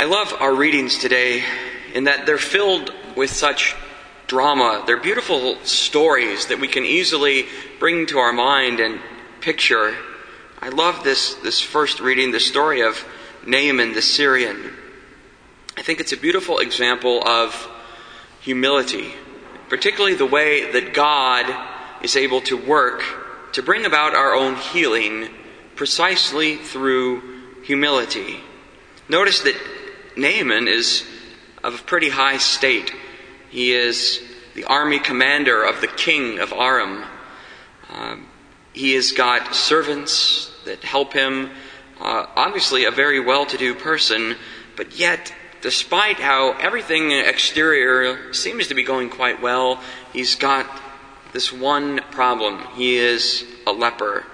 I love our readings today in that they're filled with such drama. They're beautiful stories that we can easily bring to our mind and picture. I love this first reading, the story of Naaman the Syrian. I think it's a beautiful example of humility, particularly the way that God is able to work to bring about our own healing precisely through humility. Notice that Naaman is of a pretty high state. He is the army commander of the king of Aram. He has got servants that help him. Obviously a very well-to-do person, but yet, despite how everything exterior seems to be going quite well, he's got this one problem. He is a leper.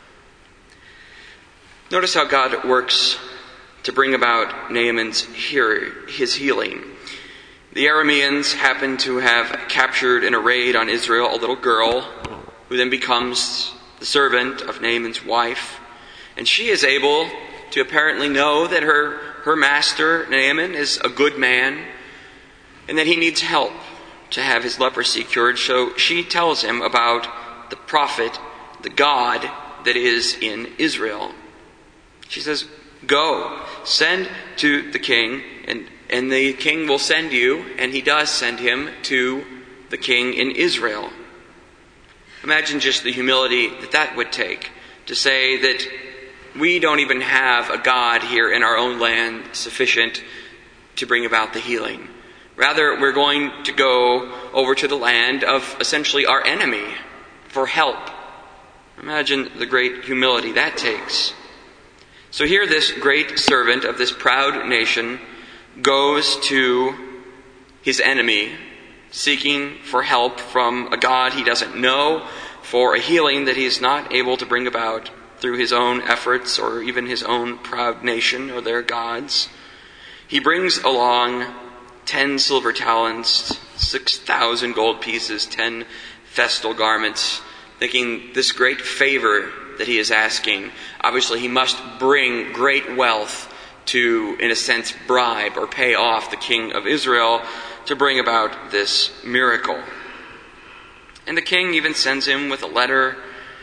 Notice how God works to bring about Naaman's his healing. The Arameans happen to have captured in a raid on Israel a little girl who then becomes the servant of Naaman's wife. And she is able to apparently know that her master, Naaman, is a good man and that he needs help to have his leprosy cured. So she tells him about the prophet, the God that is in Israel. She says, "Go, send to the king, and the king will send you," and he does send him to the king in Israel. Imagine just the humility that would take, to say that we don't even have a God here in our own land sufficient to bring about the healing. Rather, we're going to go over to the land of essentially our enemy for help. Imagine the great humility that takes. So here this great servant of this proud nation goes to his enemy, seeking for help from a God he doesn't know, for a healing that he's not able to bring about through his own efforts or even his own proud nation or their gods. He brings along 10 silver talents, 6,000 gold pieces, 10 festal garments, thinking this great favor that he is asking. Obviously, he must bring great wealth to, in a sense, bribe or pay off the king of Israel to bring about this miracle. And the king even sends him with a letter.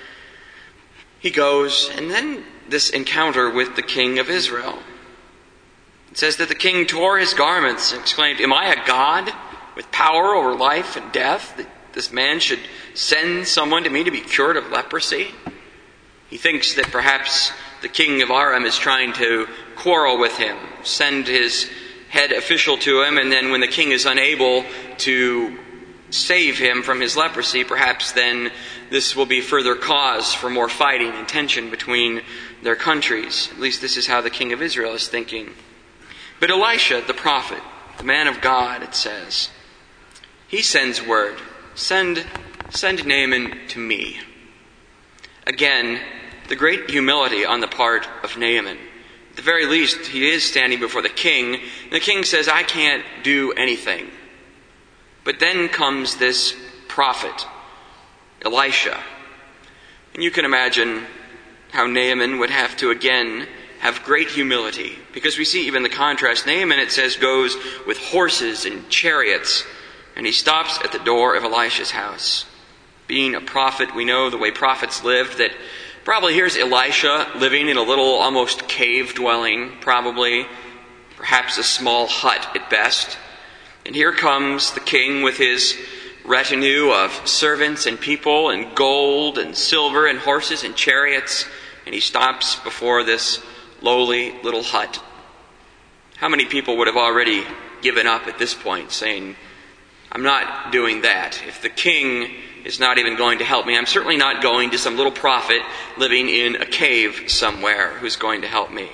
He goes, and then this encounter with the king of Israel. It says that the king tore his garments and exclaimed, "Am I a God with power over life and death, that this man should send someone to me to be cured of leprosy?" He thinks that perhaps the king of Aram is trying to quarrel with him, send his head official to him, and then when the king is unable to save him from his leprosy, perhaps then this will be further cause for more fighting and tension between their countries. At least this is how the king of Israel is thinking. But Elisha, the prophet, the man of God, it says, he sends word, send Naaman to me. Again, the great humility on the part of Naaman. At the very least, he is standing before the king, and the king says, "I can't do anything." But then comes this prophet, Elisha. And you can imagine how Naaman would have to again have great humility. Because we see even the contrast. Naaman, it says, goes with horses and chariots. And he stops at the door of Elisha's house. Being a prophet, we know the way prophets lived, that probably here's Elisha living in a little almost cave dwelling, probably, perhaps a small hut at best. And here comes the king with his retinue of servants and people and gold and silver and horses and chariots. And he stops before this lowly little hut. How many people would have already given up at this point, saying, "I'm not doing that. If the king is not even going to help me, I'm certainly not going to some little prophet living in a cave somewhere who's going to help me."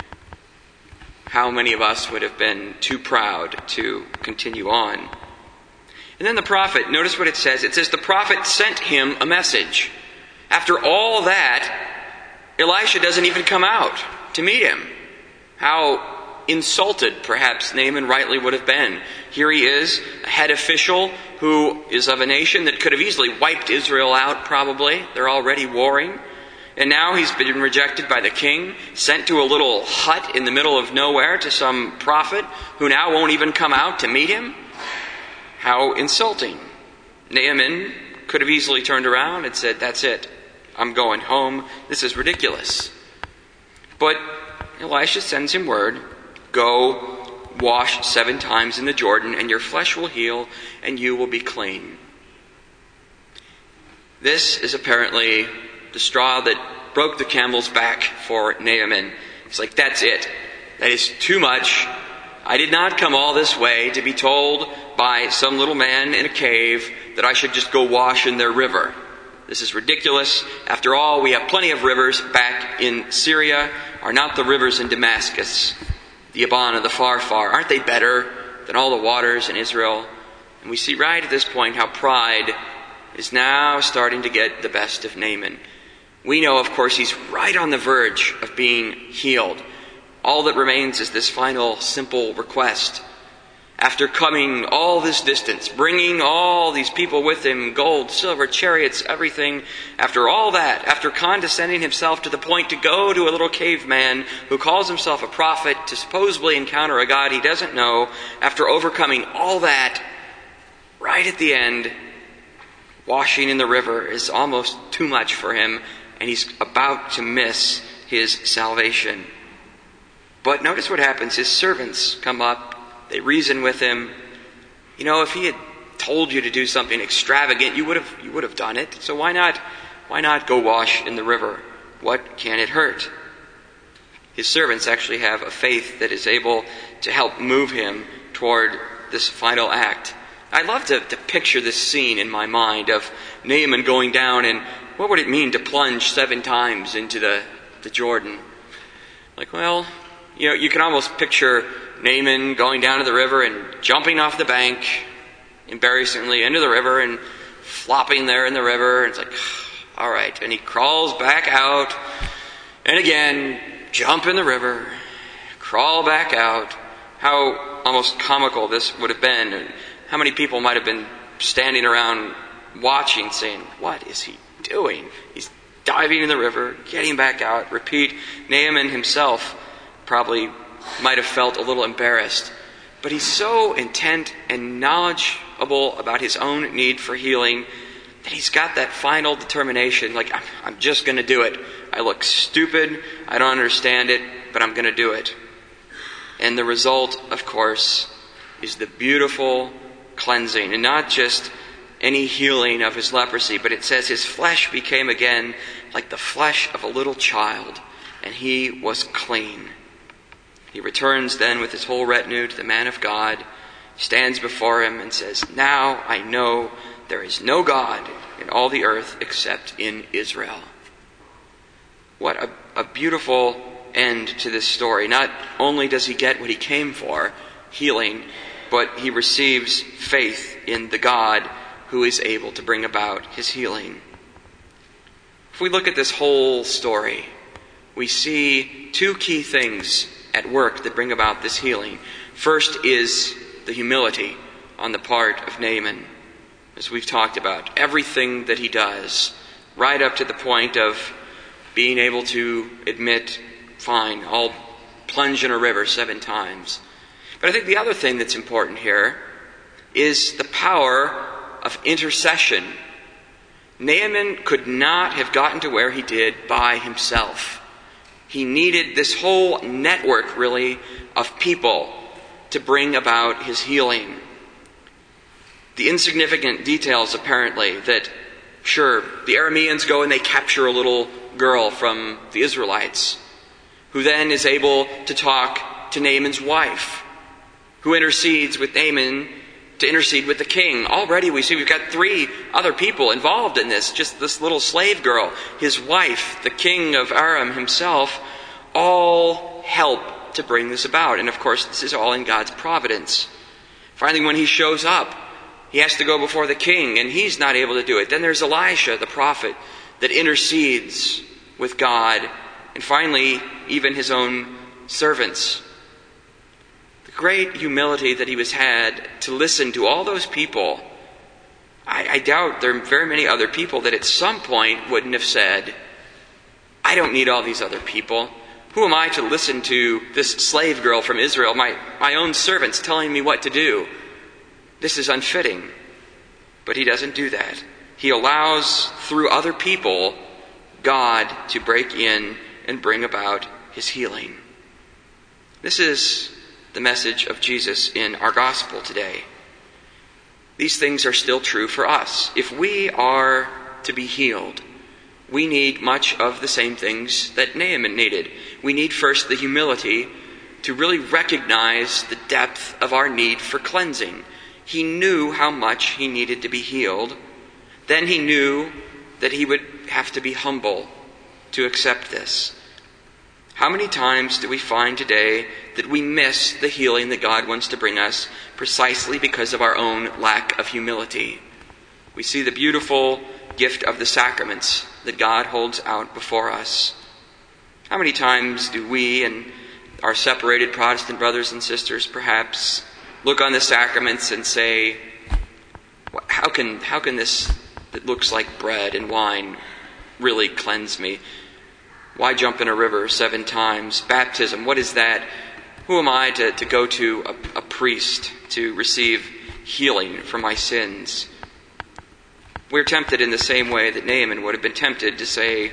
How many of us would have been too proud to continue on? And then the prophet, notice what it says. It says the prophet sent him a message. After all that, Elisha doesn't even come out to meet him. How insulted perhaps Naaman rightly would have been. Here he is, a head official who is of a nation that could have easily wiped Israel out probably. They're already warring. And now he's been rejected by the king, sent to a little hut in the middle of nowhere to some prophet who now won't even come out to meet him. How insulting. Naaman could have easily turned around and said, "That's it. I'm going home. This is ridiculous." But Elisha sends him word, "Go wash 7 times in the Jordan, and your flesh will heal, and you will be clean." This is apparently the straw that broke the camel's back for Naaman. It's like, that's it. That is too much. I did not come all this way to be told by some little man in a cave that I should just go wash in their river. This is ridiculous. After all, we have plenty of rivers back in Syria. Are not the rivers in Damascus, the Abana, the Farfar, aren't they better than all the waters in Israel? And we see right at this point how pride is now starting to get the best of Naaman. We know, of course, he's right on the verge of being healed. All that remains is this final simple request. After coming all this distance, bringing all these people with him, gold, silver, chariots, everything, after all that, after condescending himself to the point to go to a little caveman who calls himself a prophet to supposedly encounter a God he doesn't know, after overcoming all that, right at the end, washing in the river is almost too much for him, and he's about to miss his salvation. But notice what happens. His servants come up. They reason with him. You know, if he had told you to do something extravagant, you would have done it. So why not go wash in the river? What can it hurt? His servants actually have a faith that is able to help move him toward this final act. I love to picture this scene in my mind of Naaman going down, and what would it mean to plunge 7 times into the Jordan? Like, well, you know, you can almost picture Naaman going down to the river and jumping off the bank embarrassingly into the river and flopping there in the river. And it's like, all right. And he crawls back out and again, jump in the river, crawl back out. How almost comical this would have been. And how many people might have been standing around watching saying, what is he doing? He's diving in the river, getting back out. Repeat, Naaman himself probably might have felt a little embarrassed. But he's so intent and knowledgeable about his own need for healing that he's got that final determination, like, I'm just going to do it. I look stupid, I don't understand it, but I'm going to do it. And the result, of course, is the beautiful cleansing. And not just any healing of his leprosy, but it says his flesh became again like the flesh of a little child, and he was clean. He returns then with his whole retinue to the man of God, stands before him and says, "Now I know there is no God in all the earth except in Israel." What a beautiful end to this story. Not only does he get what he came for, healing, but he receives faith in the God who is able to bring about his healing. If we look at this whole story, we see 2 key things at work that bring about this healing. First is the humility on the part of Naaman, as we've talked about. Everything that he does, right up to the point of being able to admit, fine, I'll plunge in a river 7 times. But I think the other thing that's important here is the power of intercession. Naaman could not have gotten to where he did by himself. He needed this whole network, really, of people to bring about his healing. The insignificant details, apparently, that, sure, the Arameans go and they capture a little girl from the Israelites, who then is able to talk to Naaman's wife, who intercedes with Naaman to intercede with the king. Already we see we've got 3 other people involved in this. Just this little slave girl, his wife, the king of Aram himself, all help to bring this about. And of course, this is all in God's providence. Finally, when he shows up, he has to go before the king, and he's not able to do it. Then there's Elisha, the prophet, that intercedes with God. And finally, even his own servants. Great humility that he had to listen to all those people. I doubt there are very many other people that at some point wouldn't have said, I don't need all these other people. Who am I to listen to this slave girl from Israel, my own servants telling me what to do? This is unfitting. But he doesn't do that. He allows, through other people, God to break in and bring about his healing. This is the message of Jesus in our gospel today. These things are still true for us. If we are to be healed, we need much of the same things that Naaman needed. We need first the humility to really recognize the depth of our need for cleansing. He knew how much he needed to be healed. Then he knew that he would have to be humble to accept this. How many times do we find today that we miss the healing that God wants to bring us precisely because of our own lack of humility? We see the beautiful gift of the sacraments that God holds out before us. How many times do we and our separated Protestant brothers and sisters perhaps look on the sacraments and say, how can this that looks like bread and wine really cleanse me? Why jump in a river 7 times? Baptism, what is that? Who am I to go to a priest to receive healing for my sins? We're tempted in the same way that Naaman would have been tempted to say,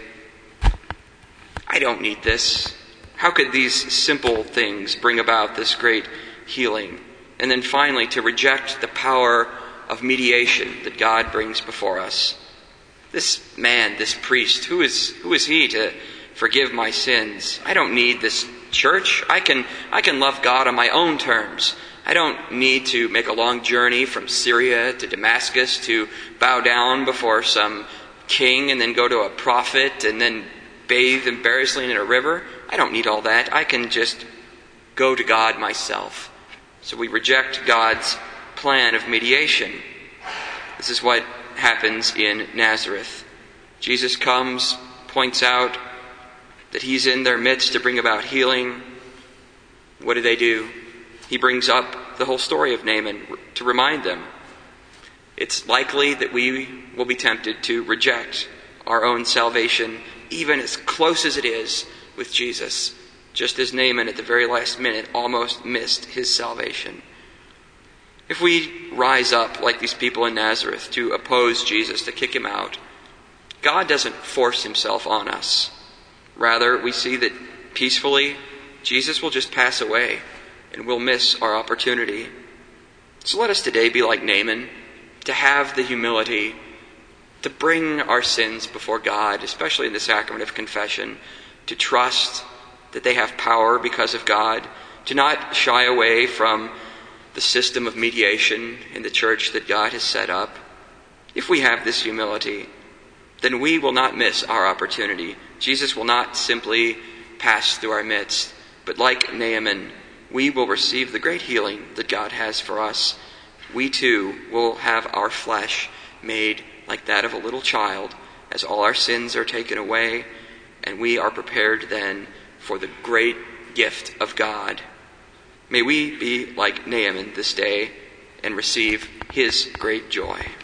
I don't need this. How could these simple things bring about this great healing? And then finally, to reject the power of mediation that God brings before us. This man, this priest, who is he to forgive my sins? I don't need this church. I can love God on my own terms. I don't need to make a long journey from Syria to Damascus to bow down before some king and then go to a prophet and then bathe embarrassingly in a river. I don't need all that. I can just go to God myself. So we reject God's plan of mediation. This is what happens in Nazareth. Jesus comes, points out that he's in their midst to bring about healing. What do? He brings up the whole story of Naaman to remind them. It's likely that we will be tempted to reject our own salvation, even as close as it is with Jesus, just as Naaman at the very last minute almost missed his salvation. If we rise up like these people in Nazareth to oppose Jesus, to kick him out, God doesn't force himself on us. Rather, we see that peacefully Jesus will just pass away and we'll miss our opportunity. So let us today be like Naaman, to have the humility to bring our sins before God, especially in the sacrament of confession, to trust that they have power because of God, to not shy away from the system of mediation in the church that God has set up. If we have this humility, then we will not miss our opportunity. Jesus will not simply pass through our midst, but like Naaman, we will receive the great healing that God has for us. We too will have our flesh made like that of a little child, as all our sins are taken away, and we are prepared then for the great gift of God. May we be like Naaman this day and receive his great joy.